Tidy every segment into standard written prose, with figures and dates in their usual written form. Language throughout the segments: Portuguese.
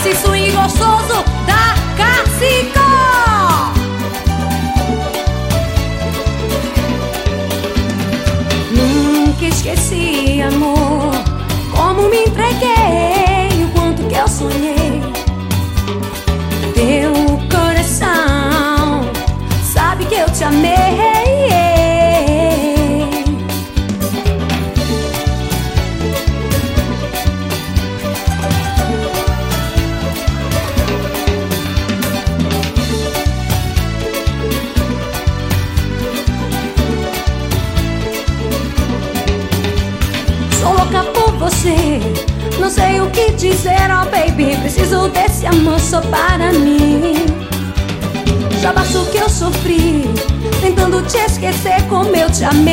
maciço e gostoso da Cassicó. Nunca esqueci, amor, como me entreguei, o quanto que eu sonhei. Teu coração sabe que eu te amei. Sou louca por você, não sei o que dizer, oh baby, preciso desse amor só para mim. Já basta o que eu sofri, tentando te esquecer como eu te amei.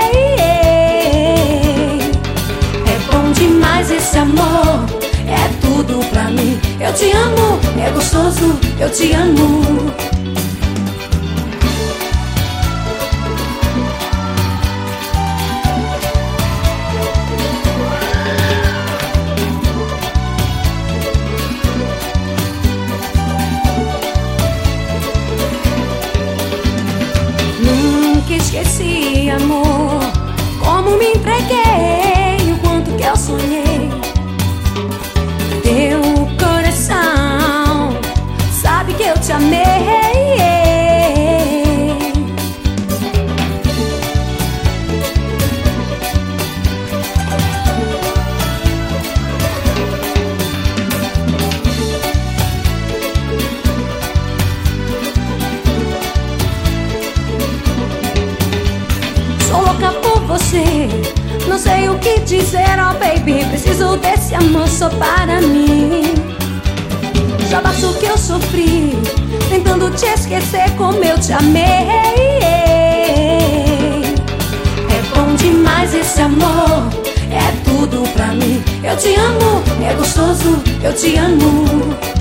É bom demais esse amor, é tudo pra mim. Eu te amo, é gostoso, eu te amo. Nunca esqueci, amor, como me entreguei, o quanto que eu sonhei. Teu coração sabe que eu te amei. Sou louca por você, não sei o que dizer, oh baby, preciso desse amor só para mim. Já basta o que eu sofri, tentando te esquecer como eu te amei. É bom demais esse amor, é tudo pra mim. Eu te amo, é gostoso, eu te amo.